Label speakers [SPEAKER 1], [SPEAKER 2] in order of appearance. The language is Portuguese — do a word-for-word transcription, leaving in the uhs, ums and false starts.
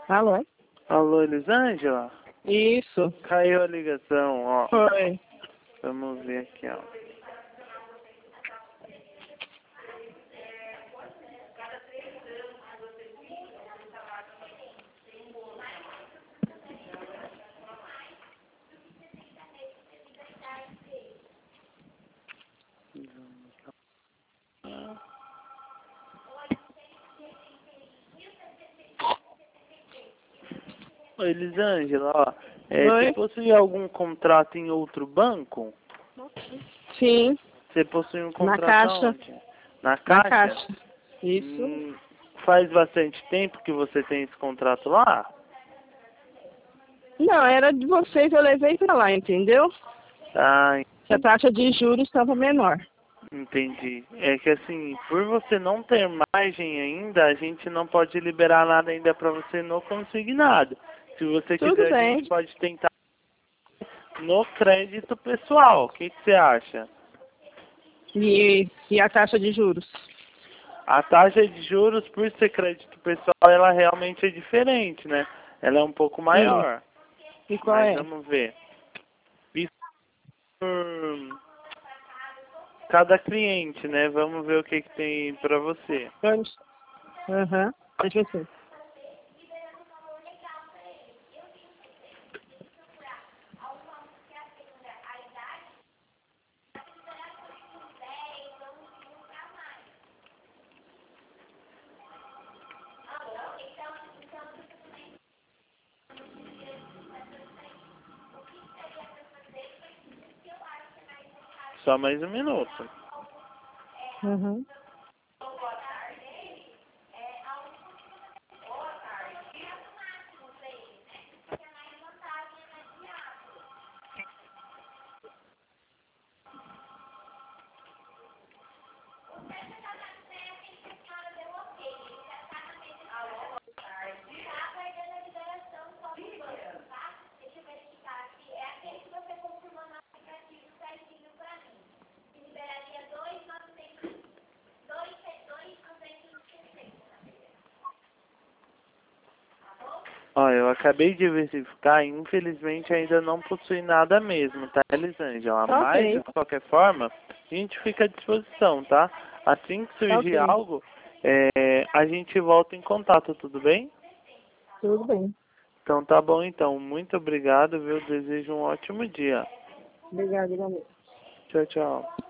[SPEAKER 1] Alô?
[SPEAKER 2] Alô, Elisângela?
[SPEAKER 1] Isso.
[SPEAKER 2] Caiu a ligação, ó.
[SPEAKER 1] Foi.
[SPEAKER 2] Vamos ver aqui, ó. Ô, Elisângela, ó. É, você possui algum contrato em outro banco?
[SPEAKER 1] Sim.
[SPEAKER 2] Você possui um
[SPEAKER 1] Na
[SPEAKER 2] contrato
[SPEAKER 1] Caixa.
[SPEAKER 2] aonde? Na Caixa?
[SPEAKER 1] Na Caixa. Isso.
[SPEAKER 2] Hum, faz bastante tempo que você tem esse contrato lá?
[SPEAKER 1] Não, era de vocês, eu levei pra lá, entendeu?
[SPEAKER 2] Ah,
[SPEAKER 1] Que a taxa de juros estava menor.
[SPEAKER 2] entendi. É que assim, por você não ter margem ainda, a gente não pode liberar nada ainda para você no consignado. Se você
[SPEAKER 1] Tudo
[SPEAKER 2] quiser, a
[SPEAKER 1] bem.
[SPEAKER 2] gente pode tentar no crédito pessoal. O que, que você acha?
[SPEAKER 1] E, e a taxa de juros?
[SPEAKER 2] A taxa de juros, por ser crédito pessoal, ela realmente é diferente, né? Ela é um pouco maior.
[SPEAKER 1] E qual
[SPEAKER 2] Mas
[SPEAKER 1] é?
[SPEAKER 2] vamos ver. Isso por cada cliente, né? Vamos ver o que, que tem para você.
[SPEAKER 1] Vamos. Aham. Deixa eu ver.
[SPEAKER 2] Só mais um minuto.
[SPEAKER 1] Uhum.
[SPEAKER 2] Ó, eu acabei de verificar e infelizmente ainda não possui nada mesmo, tá, Elisângela?
[SPEAKER 1] Tá
[SPEAKER 2] Mas,
[SPEAKER 1] ok.
[SPEAKER 2] de qualquer forma, a gente fica à disposição, tá? Assim que
[SPEAKER 1] Tá
[SPEAKER 2] surgir
[SPEAKER 1] ok.
[SPEAKER 2] algo, é, a gente volta em contato, tudo bem?
[SPEAKER 1] Tudo bem.
[SPEAKER 2] Então tá bom então. Muito obrigado, viu? Desejo um ótimo dia.
[SPEAKER 1] Obrigada, igualmente.
[SPEAKER 2] Tchau, tchau.